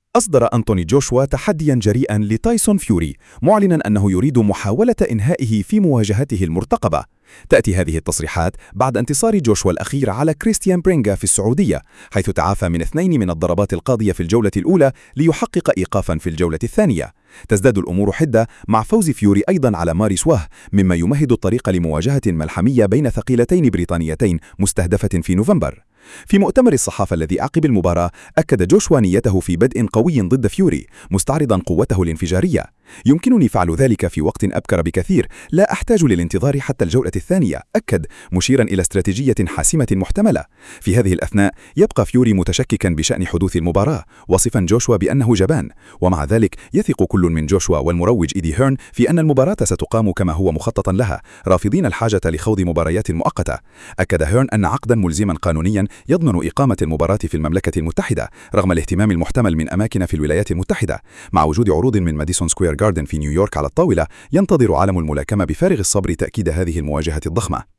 أصدر أنتوني جوشوا تحدياً جريئاً لتايسون فيوري، معلناً أنه يريد محاولة إنهائه في مواجهته المرتقبة. تأتي هذه التصريحات بعد انتصار جوشوا الأخير على كريستيان برينغا في السعودية، حيث تعافى من 2 من الضربات القاضية في الجولة الأولى ليحقق إيقافاً في الجولة الثانية. تزداد الأمور حدة مع فوز فيوري أيضاً على ماري سواه، مما يمهد الطريق لمواجهة ملحمية بين ثقيلتين بريطانيتين مستهدفة في نوفمبر. في مؤتمر الصحافة الذي عقب المباراة، أكد جوشوا نيته في بدء قوي ضد فيوري، مستعرضاً قوته الانفجارية. يمكنني فعل ذلك في وقت أبكر بكثير، لا أحتاج للانتظار حتى الجولة الثانية، أكد، مشيراً إلى استراتيجية حاسمة محتملة. في هذه الأثناء يبقى فيوري متشككاً بشأن حدوث المباراة، وصفاً جوشوا بأنه جبان، ومع ذلك يثق كل من جوشوا والمروج إيدي هيرن في أن المباراة ستقام كما هو مخططاً لها، رافضين الحاجة لخوض مباريات مؤقتة. أكد هيرن أن عقداً ملزماً قانونياً يضمن إقامة المباراة في المملكة المتحدة، رغم الاهتمام المحتمل من أماكن في الولايات المتحدة. مع وجود عروض من ماديسون سكوير جاردن في نيويورك على الطاولة، ينتظر عالم الملاكمة بفارغ الصبر تأكيد هذه المواجهة الضخمة.